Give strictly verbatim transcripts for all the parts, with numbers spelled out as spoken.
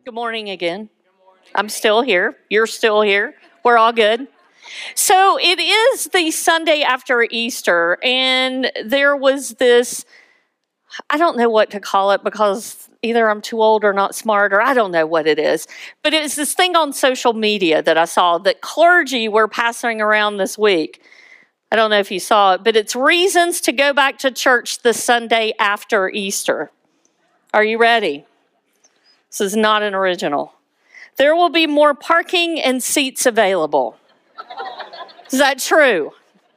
Good morning again. I'm still here. You're still here. We're all good. So it is the Sunday after Easter, and there was this, I don't know what to call it because either I'm too old or not smart, or I don't know what it is, but it's this thing on social media that I saw that clergy were passing around this week. I don't know if you saw it, but it's reasons to go back to church the Sunday after Easter. Are you ready? This is not an original. There will be more parking and seats available. Is that true?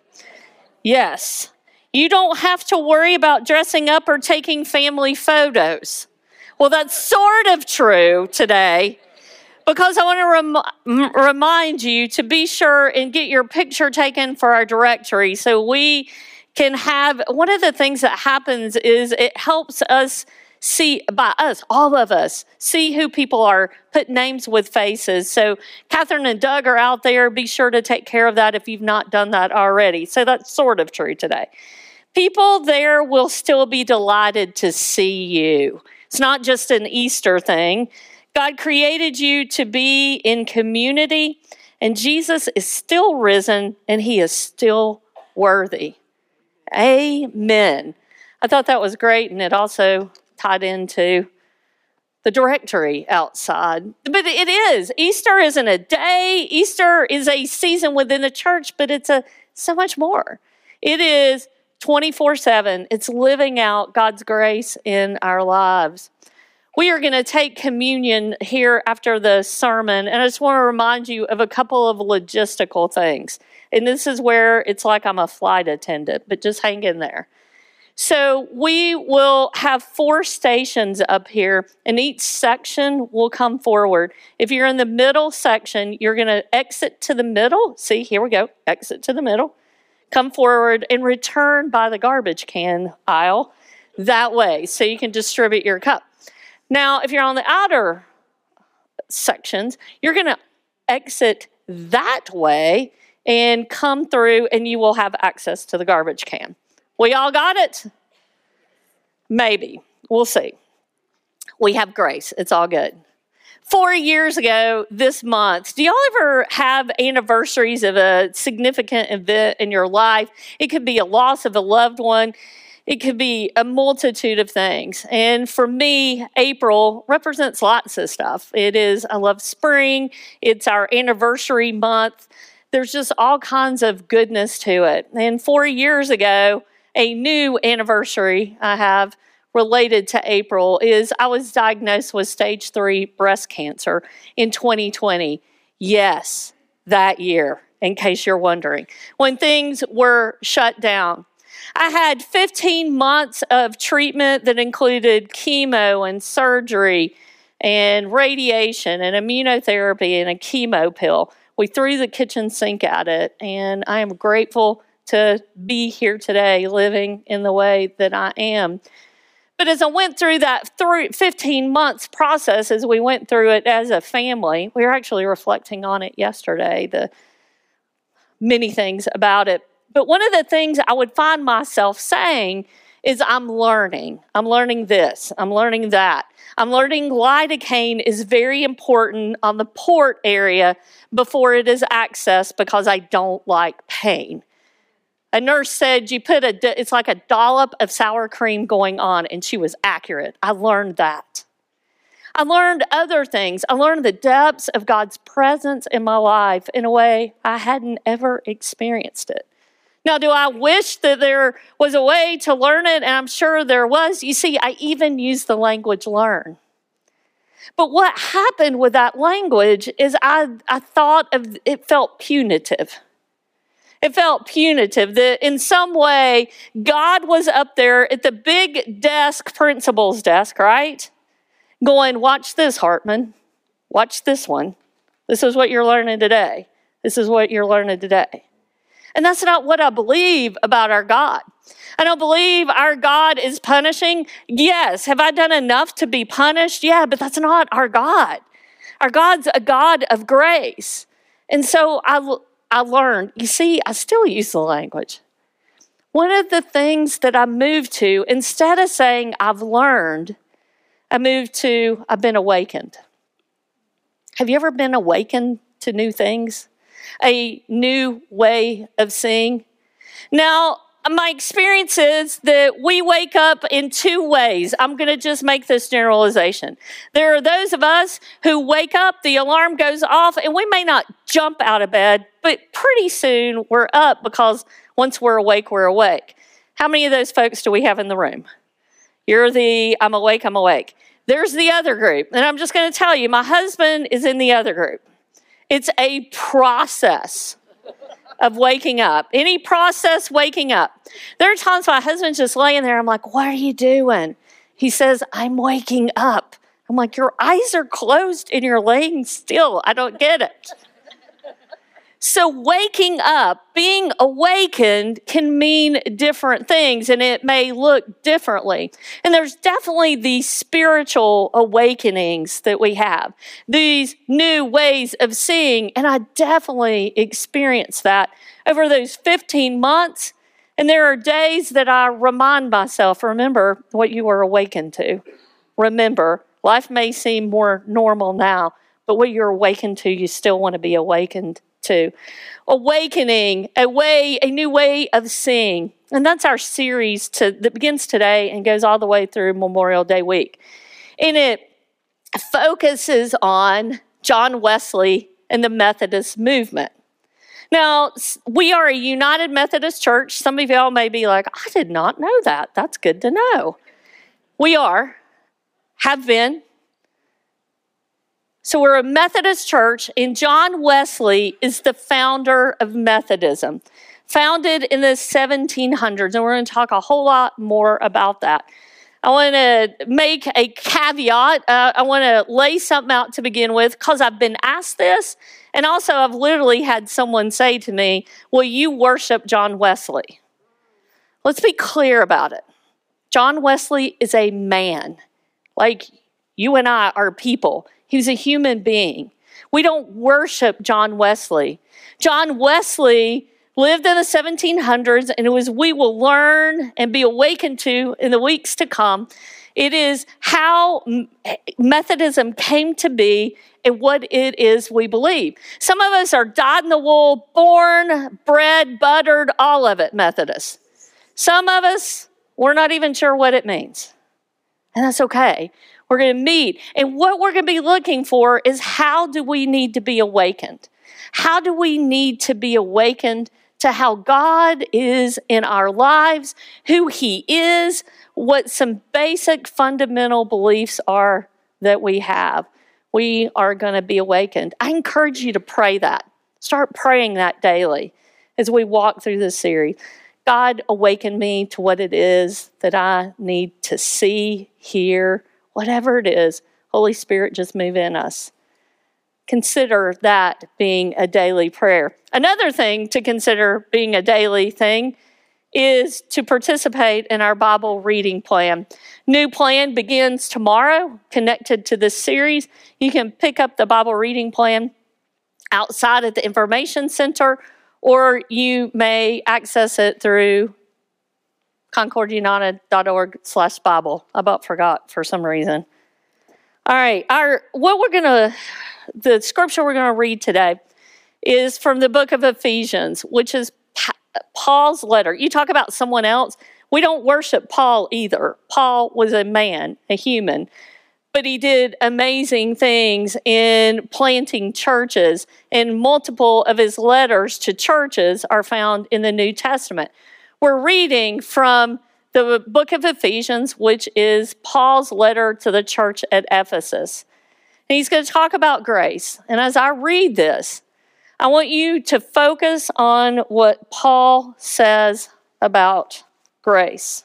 Yes. You don't have to worry about dressing up or taking family photos. Well, that's sort of true today because I want to rem- remind you to be sure and get your picture taken for our directory so we can have, one of the things that happens is it helps us see, by us, all of us, see who people are, put names with faces. So Catherine and Doug are out there. Be sure to take care of that if you've not done that already. So that's sort of true today. People there will still be delighted to see you. It's not just an Easter thing. God created you to be in community, and Jesus is still risen, and he is still worthy. Amen. I thought that was great, and it also tied into the directory outside. But it is. Easter isn't a day. Easter is a season within the church, but it's a so much more. It is twenty-four seven. It's living out God's grace in our lives. We are going to take communion here after the sermon, and I just want to remind you of a couple of logistical things. And this is where it's like I'm a flight attendant, but just hang in there. So we will have four stations up here, and each section will come forward. If you're in the middle section, you're going to exit to the middle. See, here we go. Exit to the middle. Come forward and return by the garbage can aisle that way so you can distribute your cup. Now, if you're on the outer sections, you're going to exit that way and come through, and you will have access to the garbage can. We all got it? Maybe. We'll see. We have grace. It's all good. Four years ago this month, do y'all ever have anniversaries of a significant event in your life? It could be a loss of a loved one. It could be a multitude of things. And for me, April represents lots of stuff. It is, I love spring. It's our anniversary month. There's just all kinds of goodness to it. And four years ago, a new anniversary I have related to April is I was diagnosed with stage three breast cancer in twenty twenty. Yes, that year, in case you're wondering, when things were shut down. I had fifteen months of treatment that included chemo and surgery and radiation and immunotherapy and a chemo pill. We threw the kitchen sink at it, and I am grateful to be here today living in the way that I am. But as I went through that fifteen months process, as we went through it as a family, we were actually reflecting on it yesterday, the many things about it. But one of the things I would find myself saying is I'm learning. I'm learning this. I'm learning that. I'm learning lidocaine is very important on the port area before it is accessed because I don't like pain. A nurse said you put a, it's like a dollop of sour cream going on, and she was accurate. I learned that. I learned other things. I learned the depths of God's presence in my life in a way I hadn't ever experienced it. Now, do I wish that there was a way to learn it? And I'm sure there was. You see, I even used the language learn. But what happened with that language is I, I thought of it felt punitive. It felt punitive that in some way God was up there at the big desk, principal's desk, right? Going, watch this, Hartman. Watch this one. This is what you're learning today. This is what you're learning today. And that's not what I believe about our God. I don't believe our God is punishing. Yes. Have I done enough to be punished? Yeah, but that's not our God. Our God's a God of grace. And so I, I learned, you see, I still use the language. One of the things that I moved to, instead of saying I've learned, I moved to I've been awakened. Have you ever been awakened to new things? A new way of seeing? Now, my experience is that we wake up in two ways. I'm going to just make this generalization. There are those of us who wake up, the alarm goes off, and we may not jump out of bed, but pretty soon we're up because once we're awake, we're awake. How many of those folks do we have in the room? You're the, I'm awake, I'm awake. There's the other group, and I'm just going to tell you, my husband is in the other group. It's a process of waking up. Any process waking up. There are times my husband's just laying there. I'm like, what are you doing? He says, I'm waking up. I'm like, your eyes are closed and you're laying still. I don't get it. So waking up, being awakened can mean different things, and it may look differently. And there's definitely these spiritual awakenings that we have, these new ways of seeing, and I definitely experienced that over those fifteen months. And there are days that I remind myself, remember what you were awakened to. Remember, life may seem more normal now, but what you're awakened to, you still want to be awakened to. Awakening, a way, a new way of seeing. And that's our series to, that begins today and goes all the way through Memorial Day week. And it focuses on John Wesley and the Methodist movement. Now, we are a United Methodist Church. Some of y'all may be like, I did not know that. That's good to know. We are, have been. So we're a Methodist church, and John Wesley is the founder of Methodism, founded in the seventeen hundreds, and we're going to talk a whole lot more about that. I want to make a caveat. Uh, I want to lay something out to begin with, because I've been asked this, and also I've literally had someone say to me, will you worship John Wesley? Let's be clear about it. John Wesley is a man, like you and I are people. He was a human being. We don't worship John Wesley. John Wesley lived in the seventeen hundreds, and it was we will learn and be awakened to in the weeks to come. It is how Methodism came to be and what it is we believe. Some of us are dyed-in-the-wool, born, bred, buttered, all of it Methodist. Some of us, we're not even sure what it means. And that's okay. We're going to meet. And what we're going to be looking for is, how do we need to be awakened? How do we need to be awakened to how God is in our lives, who He is, what some basic fundamental beliefs are that we have. We are going to be awakened. I encourage you to pray that. Start praying that daily as we walk through this series. God, awaken me to what it is that I need to see, hear, whatever it is. Holy Spirit, just move in us. Consider that being a daily prayer. Another thing to consider being a daily thing is to participate in our Bible reading plan. New plan begins tomorrow, connected to this series. You can pick up the Bible reading plan outside at the Information Center, or you may access it through concordunited.org slash Bible. I about forgot for some reason. All right, our what we're gonna, the scripture we're gonna read today is from the book of Ephesians, which is Paul's letter. You talk about someone else. We don't worship Paul either. Paul was a man, a human, but he did amazing things in planting churches, and multiple of his letters to churches are found in the New Testament. We're reading from the book of Ephesians, which is Paul's letter to the church at Ephesus. And he's going to talk about grace. And as I read this, I want you to focus on what Paul says about grace.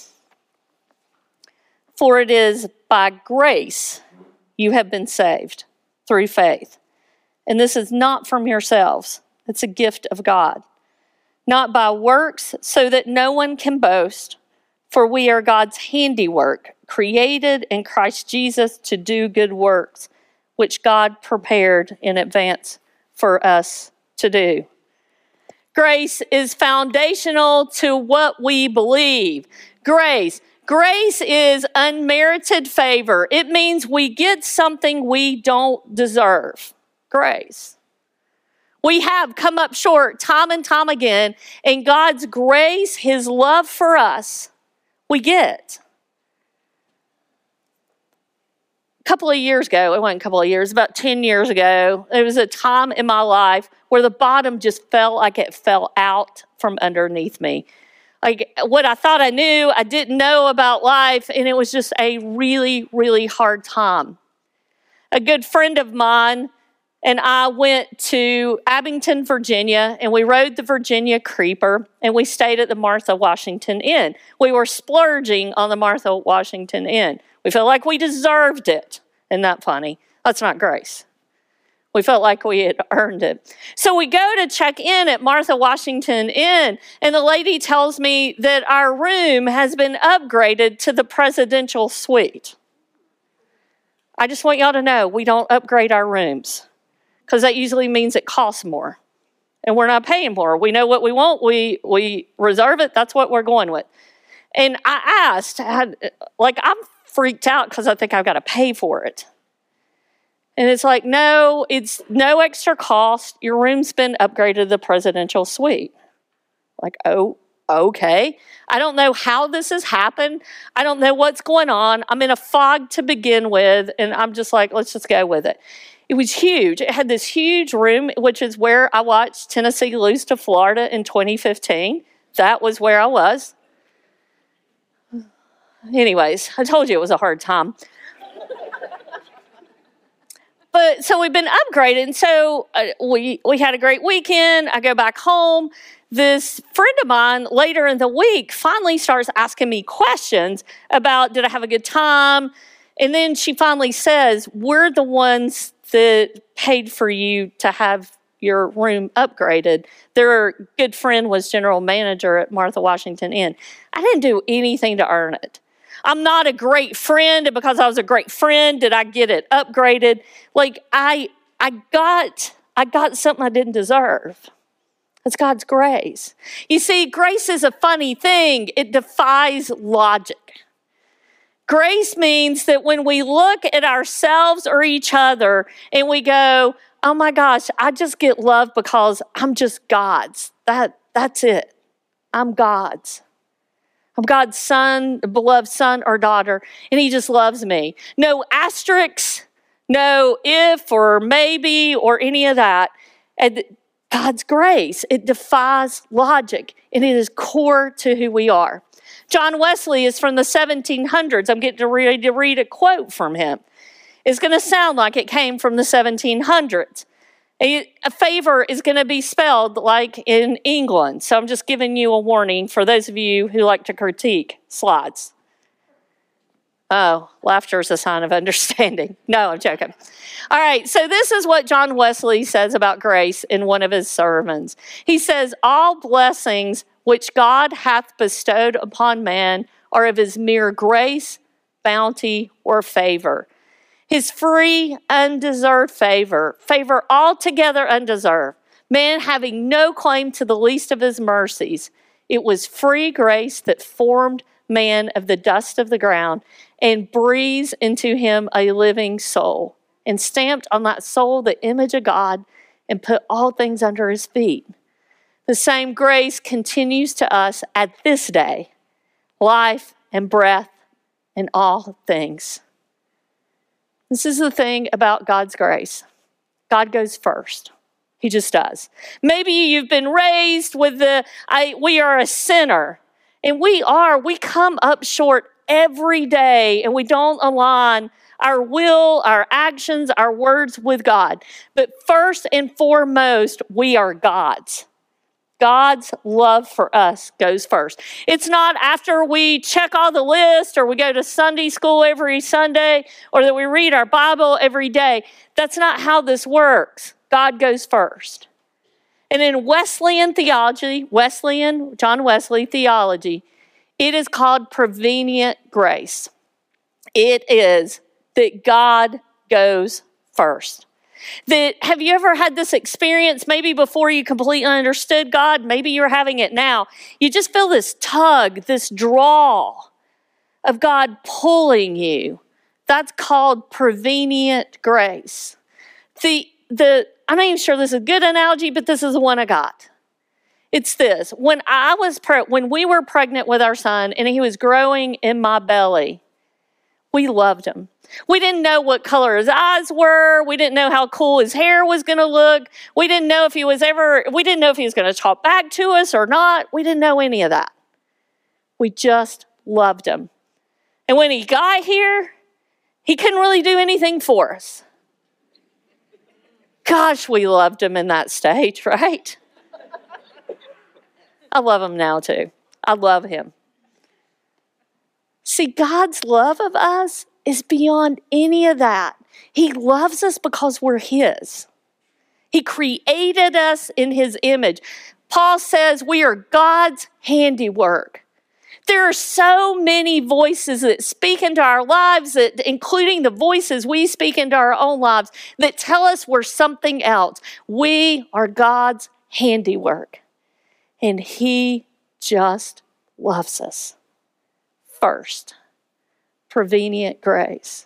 For it is by grace you have been saved through faith. And this is not from yourselves. It's a gift of God. Not by works, so that no one can boast. For we are God's handiwork, created in Christ Jesus to do good works, which God prepared in advance for us to do. Grace is foundational to what we believe. Grace. Grace is unmerited favor. It means we get something we don't deserve. Grace. We have come up short time and time again, and God's grace, his love for us, we get. A couple of years ago, it wasn't a couple of years, about ten years ago, there was a time in my life where the bottom just felt like it fell out from underneath me. Like what I thought I knew, I didn't know about life, and it was just a really, really hard time. A good friend of mine and I went to Abington, Virginia, and we rode the Virginia Creeper, and we stayed at the Martha Washington Inn. We were splurging on the Martha Washington Inn. We felt like we deserved it. Isn't that funny? That's not grace. We felt like we had earned it. So we go to check in at Martha Washington Inn, and the lady tells me that our room has been upgraded to the presidential suite. I just want y'all to know we don't upgrade our rooms, because that usually means it costs more. And we're not paying more. We know what we want. We we reserve it. That's what we're going with. And I asked, I, like, I'm freaked out because I think I've got to pay for it. And it's like, no, it's no extra cost. Your room's been upgraded to the presidential suite. Like, oh, okay. I don't know how this has happened. I don't know what's going on. I'm in a fog to begin with. And I'm just like, let's just go with it. It was huge. It had this huge room, which is where I watched Tennessee lose to Florida in twenty fifteen. That was where I was. Anyways, I told you it was a hard time. But so we've been upgraded, and so uh, we we had a great weekend. I go back home. This friend of mine later in the week finally starts asking me questions about, did I have a good time? And then she finally says, we're the ones that paid for you to have your room upgraded. Their good friend was general manager at Martha Washington Inn. I didn't do anything to earn it. I'm not a great friend, and because I was a great friend, did I get it upgraded? Like I I got I got something I didn't deserve. It's God's grace. You see, grace is a funny thing. It defies logic. Grace means that when we look at ourselves or each other and we go, oh my gosh, I just get love because I'm just God's. That, that's it. I'm God's. I'm God's son, beloved son or daughter, and he just loves me. No asterisks, no if or maybe or any of that. And God's grace, it defies logic, and it is core to who we are. John Wesley is from the seventeen hundreds. I'm getting to read, to read a quote from him. It's going to sound like it came from the seventeen hundreds. A, a favor is going to be spelled like in England. So I'm just giving you a warning for those of you who like to critique slides. Oh, laughter is a sign of understanding. No, I'm joking. All right, so this is what John Wesley says about grace in one of his sermons. He says, all blessings which God hath bestowed upon man are of his mere grace, bounty, or favor. His free, undeserved favor, favor altogether undeserved, man having no claim to the least of his mercies. It was free grace that formed man of the dust of the ground and breathes into him a living soul, and stamped on that soul the image of God and put all things under his feet. The same grace continues to us at this day, life and breath and all things. This is the thing about God's grace. God goes first. He just does. Maybe you've been raised with the, I, we are a sinner. And we are, we come up short every day, and we don't align our will, our actions, our words with God. But first and foremost, we are God's. God's love for us goes first. It's not after we check all the list or we go to Sunday school every Sunday or that we read our Bible every day. That's not how this works. God goes first. And in Wesleyan theology, Wesleyan, John Wesley theology, it is called prevenient grace. It is that God goes first. That, have you ever had this experience, maybe before you completely understood God, maybe you're having it now. You just feel this tug, this draw. of God pulling you. That's called prevenient grace. The, the, I'm not even sure this is a good analogy, but this is the one I got. It's this. When I was pre- when we were pregnant with our son and he was growing in my belly, we loved him. We didn't know what color his eyes were. We didn't know how cool his hair was going to look. We didn't know if he was ever, we didn't know if he was going to talk back to us or not. We didn't know any of that. We just loved him. And when he got here, he couldn't really do anything for us. Gosh, we loved him in that stage, right? I love him now too. I love him. See, God's love of us is beyond any of that. He loves us because we're his. He created us in his image. Paul says we are God's handiwork. There are so many voices that speak into our lives, that, including the voices we speak into our own lives, that tell us we're something else. We are God's handiwork. And he just loves us. First, prevenient grace.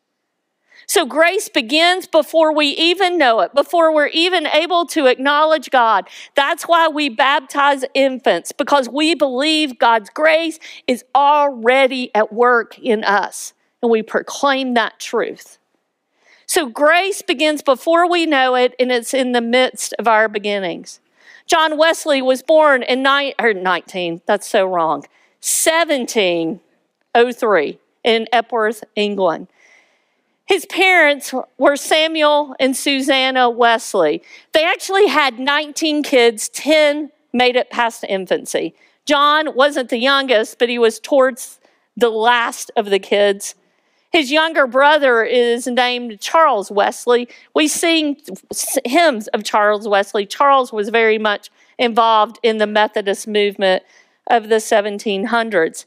So grace begins before we even know it, before we're even able to acknowledge God. That's why we baptize infants, because we believe God's grace is already at work in us, and we proclaim that truth. So grace begins before we know it, and it's in the midst of our beginnings. John Wesley was born in ni- or nineteen, that's so wrong, seventeen oh three in Epworth, England. His parents were Samuel and Susanna Wesley. They actually had nineteen kids, ten made it past infancy. John wasn't the youngest, but he was towards the last of the kids. His younger brother is named Charles Wesley. We sing hymns of Charles Wesley. Charles was very much involved in the Methodist movement of the seventeen hundreds.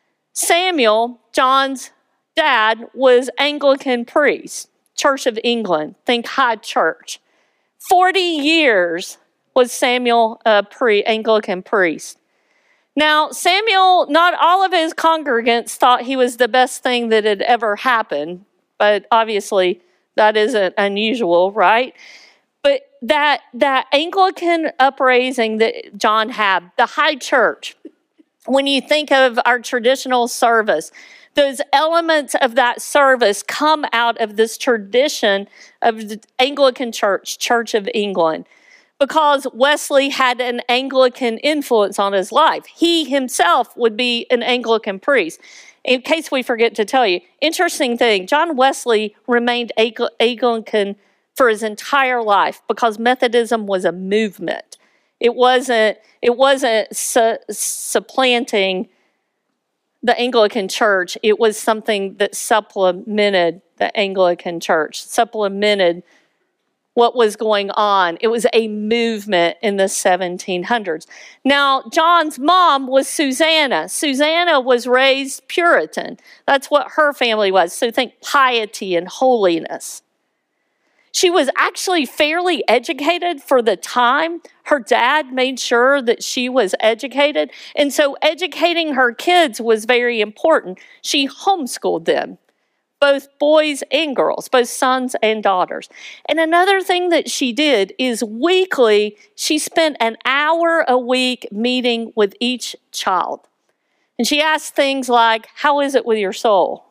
Samuel, John's dad, was Anglican priest, Church of England, think High Church. Forty years was Samuel a pre Anglican priest. Now, Samuel, not all of his congregants thought he was the best thing that had ever happened, but obviously that isn't unusual, right? But that, that Anglican upraising that John had, the High Church, when you think of our traditional service, those elements of that service come out of this tradition of the Anglican Church, Church of England, because Wesley had an Anglican influence on his life. He himself would be an Anglican priest. In case we forget to tell you, interesting thing, John Wesley remained Anglican for his entire life because Methodism was a movement. It wasn't, it wasn't su- supplanting the Anglican Church. It was something that supplemented the Anglican Church, supplemented what was going on. It was a movement in the seventeen hundreds. Now, John's mom was Susanna. Susanna was raised Puritan. That's what her family was. So think piety and holiness. She was actually fairly educated for the time. Her dad made sure that she was educated. And so educating her kids was very important. She homeschooled them, both boys and girls, both sons and daughters. And another thing that she did is weekly, she spent an hour a week meeting with each child. And she asked things like, how is it with your soul?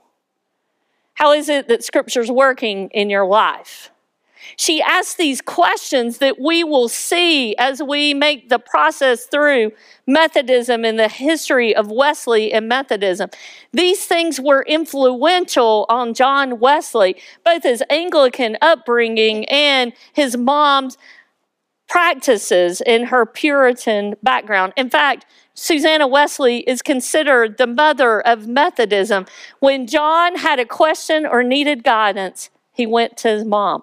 How is it that Scripture's working in your life? She asked these questions that we will see as we make the process through Methodism and the history of Wesley and Methodism. These things were influential on John Wesley, both his Anglican upbringing and his mom's practices in her Puritan background. In fact, Susanna Wesley is considered the mother of Methodism. When John had a question or needed guidance, he went to his mom.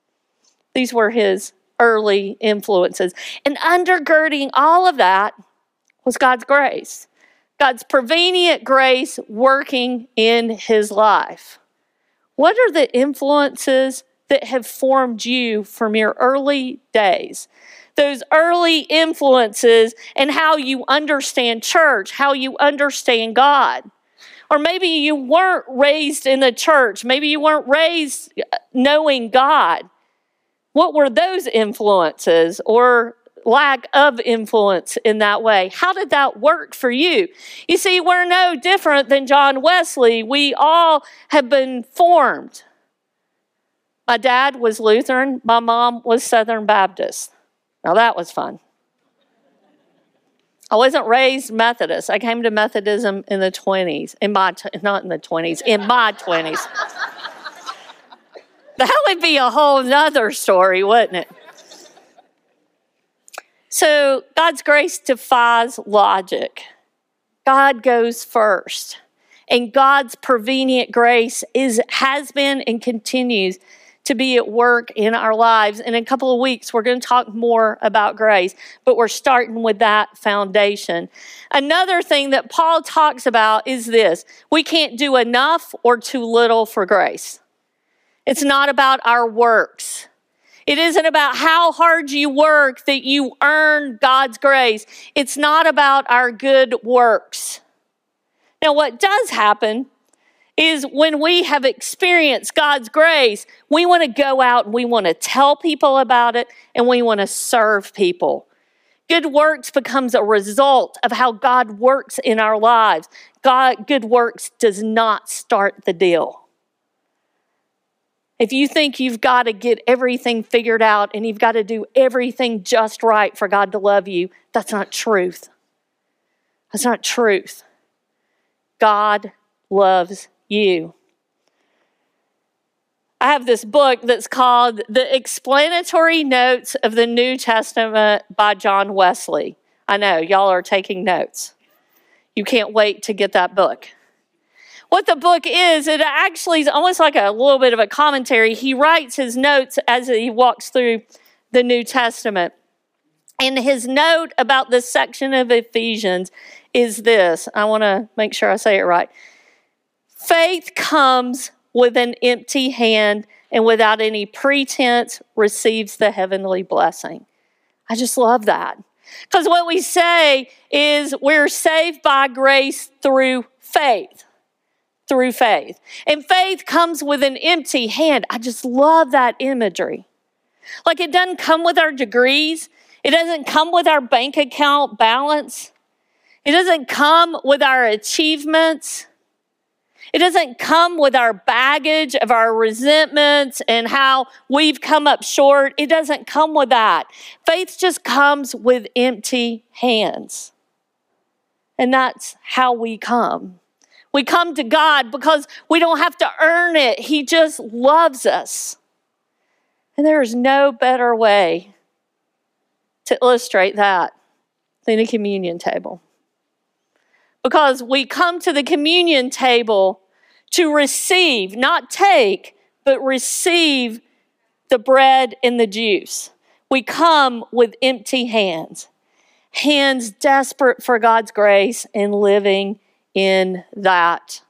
These were his early influences. And undergirding all of that was God's grace. God's prevenient grace working in his life. What are the influences that have formed you from your early days? Those early influences and how you understand church, how you understand God. Or maybe you weren't raised in the church. Maybe you weren't raised knowing God. What were those influences or lack of influence in that way? How did that work for you? You see, we're no different than John Wesley. We all have been formed. My dad was Lutheran. My mom was Southern Baptist. Now that was fun. I wasn't raised Methodist. I came to Methodism in the twenties. In my, t- not in the twenties, in my twenties. That would be a whole nother story, wouldn't it? So God's grace defies logic. God goes first. And God's prevenient grace is, has been and continues to be at work in our lives. In a couple of weeks, we're going to talk more about grace, but we're starting with that foundation. Another thing that Paul talks about is this: we can't do enough or too little for grace. It's not about our works. It isn't about how hard you work that you earn God's grace. It's not about our good works. Now, what does happen is when we have experienced God's grace, we want to go out and we want to tell people about it, and we want to serve people. Good works becomes a result of how God works in our lives. God, good works does not start the deal. If you think you've got to get everything figured out and you've got to do everything just right for God to love you, that's not truth. That's not truth. God loves you. I have this book that's called The Explanatory Notes of the New Testament by John Wesley. I know, y'all are taking notes. You can't wait to get that book. What the book is, it actually is almost like a little bit of a commentary. He writes his notes as he walks through the New Testament. And his note about this section of Ephesians is this. I want to make sure I say it right. Faith comes with an empty hand and without any pretense receives the heavenly blessing. I just love that. Because what we say is we're saved by grace through faith. Through faith. And faith comes with an empty hand. I just love that imagery. Like, it doesn't come with our degrees. It doesn't come with our bank account balance. It doesn't come with our achievements. It doesn't come with our baggage of our resentments and how we've come up short. It doesn't come with that. Faith just comes with empty hands. And that's how we come. We come to God because we don't have to earn it. He just loves us. And there is no better way to illustrate that than a communion table. Because we come to the communion table to receive, not take, but receive the bread and the juice. We come with empty hands, hands desperate for God's grace and living in that.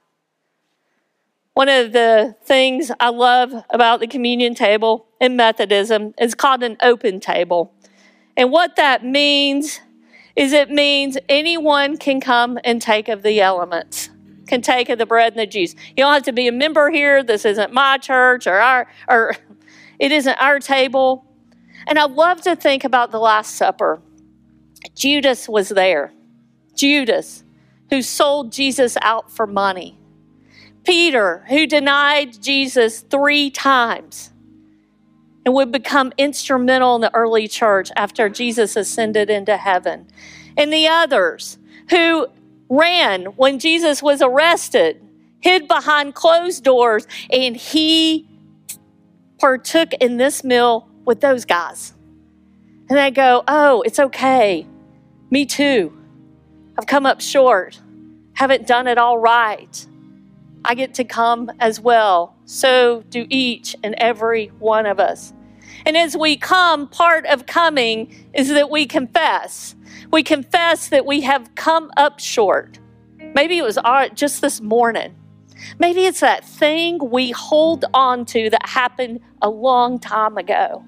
One of the things I love about the communion table in Methodism is called an open table. And what that means is it means anyone can come and take of the elements, can take of the bread and the juice. You don't have to be a member here. This isn't my church or our, or it isn't our table. And I love to think about the Last Supper. Judas was there. Judas, who sold Jesus out for money. Peter, who denied Jesus three times and would become instrumental in the early church after Jesus ascended into heaven. And the others who ran when Jesus was arrested, hid behind closed doors, and he partook in this meal with those guys. And they go, oh, it's okay. Me too. I've come up short. Haven't done it all right. I get to come as well. So do each and every one of us. And as we come, part of coming is that we confess. We confess that we have come up short. Maybe it was just this morning. Maybe it's that thing we hold on to that happened a long time ago.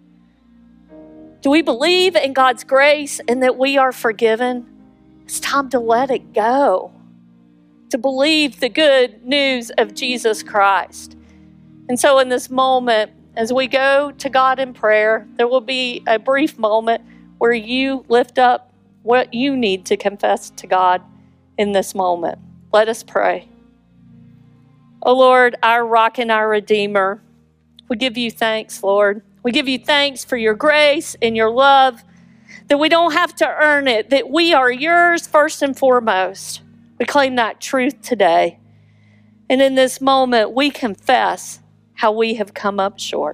Do we believe in God's grace and that we are forgiven? It's time to let it go. to believe the good news of Jesus Christ. And so in this moment, as we go to God in prayer, there will be a brief moment where you lift up what you need to confess to God in this moment. Let us pray. Oh Lord, our rock and our Redeemer, we give you thanks, Lord. We give you thanks for your grace and your love, that we don't have to earn it, that we are yours first and foremost. We claim that truth today. And in this moment, we confess how we have come up short.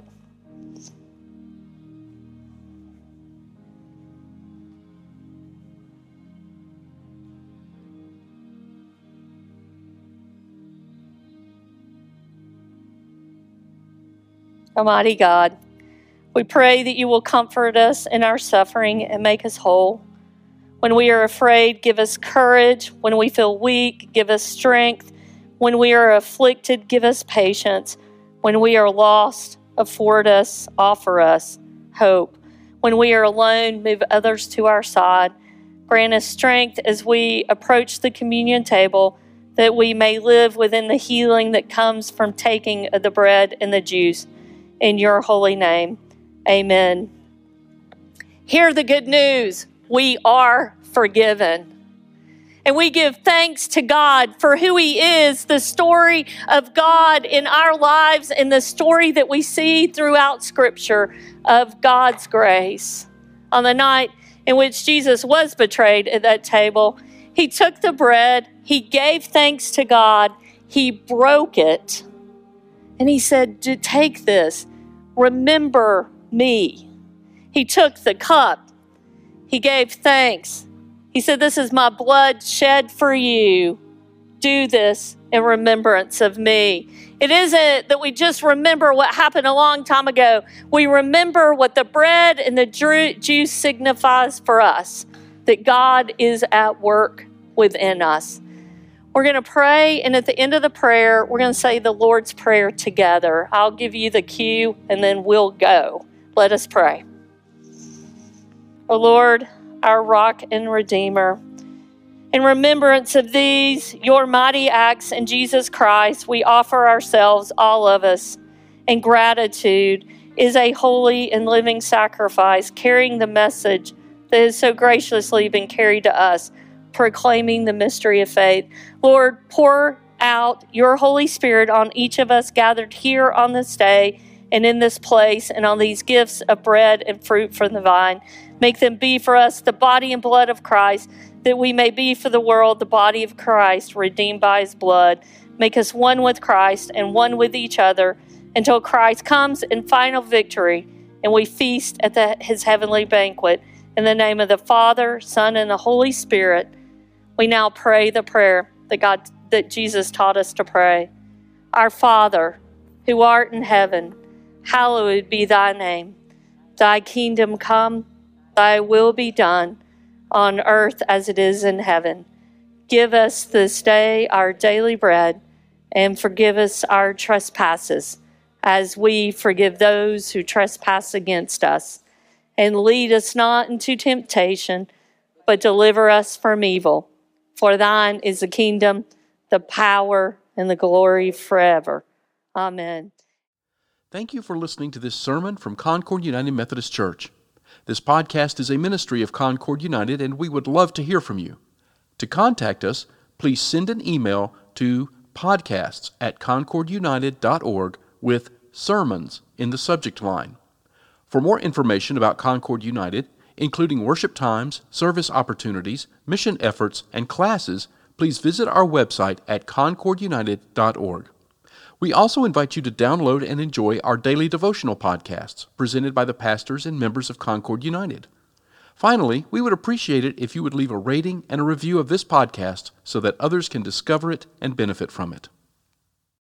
Almighty God, we pray that you will comfort us in our suffering and make us whole. When we are afraid, give us courage. When we feel weak, give us strength. When we are afflicted, give us patience. When we are lost, afford us, offer us hope. When we are alone, move others to our side. Grant us strength as we approach the communion table, that we may live within the healing that comes from taking of the bread and the juice. In your holy name, amen. Hear the good news. We are forgiven. And we give thanks to God for who he is, the story of God in our lives, and the story that we see throughout Scripture of God's grace. On the night in which Jesus was betrayed at that table, he took the bread, he gave thanks to God, he broke it, and he said, take this, remember me. He took the cup, he gave thanks. He said, this is my blood shed for you. Do this in remembrance of me. It isn't that we just remember what happened a long time ago. We remember what the bread and the juice signifies for us, that God is at work within us. We're going to pray, and at the end of the prayer, we're going to say the Lord's Prayer together. I'll give you the cue, and then we'll go. Let us pray. O Lord, our rock and Redeemer, in remembrance of these, your mighty acts in Jesus Christ, we offer ourselves, all of us, in gratitude is a holy and living sacrifice, carrying the message that has so graciously been carried to us, proclaiming the mystery of faith. Lord, pour out your Holy Spirit on each of us gathered here on this day and in this place, and on these gifts of bread and fruit from the vine. Make them be for us the body and blood of Christ, that we may be for the world the body of Christ, redeemed by his blood. Make us one with Christ and one with each other, until Christ comes in final victory, and we feast at the, his heavenly banquet. In the name of the Father, Son, and the Holy Spirit, we now pray the prayer that God, that Jesus taught us to pray. Our Father, who art in heaven, hallowed be thy name. Thy kingdom come, thy will be done, on earth as it is in heaven. Give us this day our daily bread, and forgive us our trespasses, as we forgive those who trespass against us. And lead us not into temptation, but deliver us from evil. For thine is the kingdom, the power, and the glory forever. Amen. Thank you for listening to this sermon from Concord United Methodist Church. This podcast is a ministry of Concord United, and we would love to hear from you. To contact us, please send an email to podcasts at concord united dot org with sermons in the subject line. For more information about Concord United, including worship times, service opportunities, mission efforts, and classes, please visit our website at concord united dot org. We also invite you to download and enjoy our daily devotional podcasts presented by the pastors and members of Concord United. Finally, we would appreciate it if you would leave a rating and a review of this podcast so that others can discover it and benefit from it.